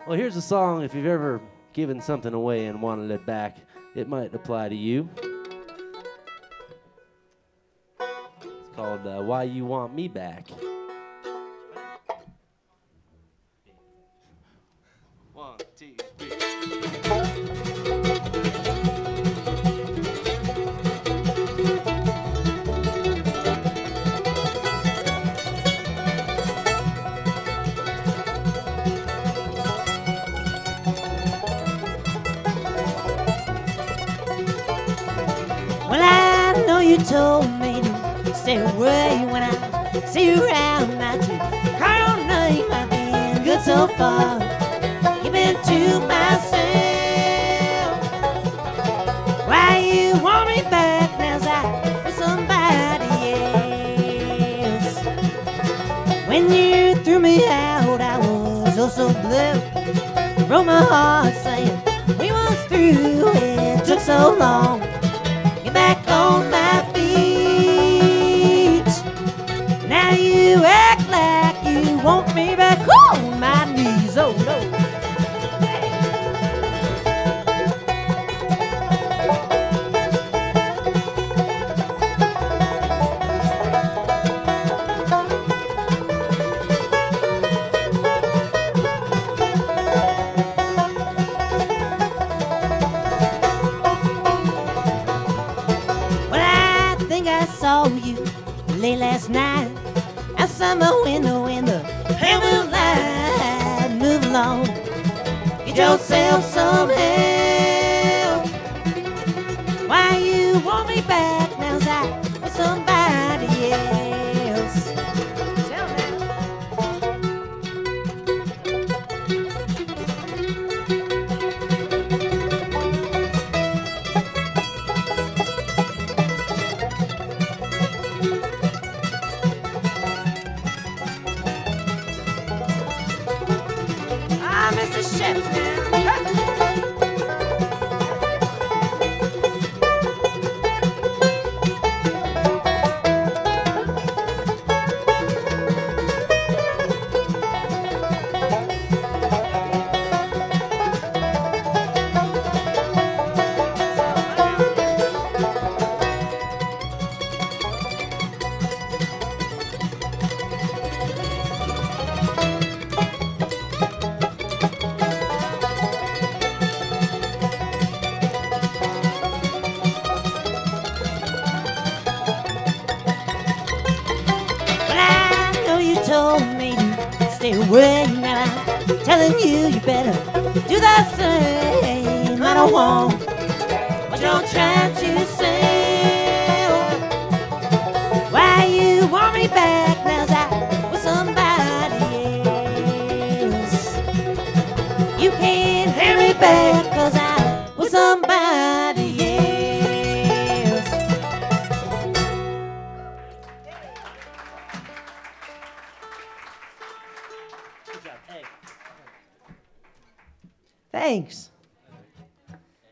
Well, here's a song if you've ever given something away and wanted it back, it might apply to you. It's called Why You Want Me Back. One, two, three. Well, I know you told me to stay away when I see you around. Not to cry all night. I've been good so far. Keeping to myself. Why you want me back now's I with somebody else? When you threw me out, I was oh so blue. Broke my heart saying we was through. It took so long. Get back on my feet. Now you act like you want me back on my knees. Oh no. Saw you late last night outside my window in the pale moonlight. Move along, get yourself some help. Why you want me back now's I with somebody else? Tell me. Mr. Shepton. Told me to stay away, and I'm telling you you better do the same. I don't want what you're trying to say. Why you want me back now's I with somebody else? You can't have me back 'cause I with somebody else. Thanks.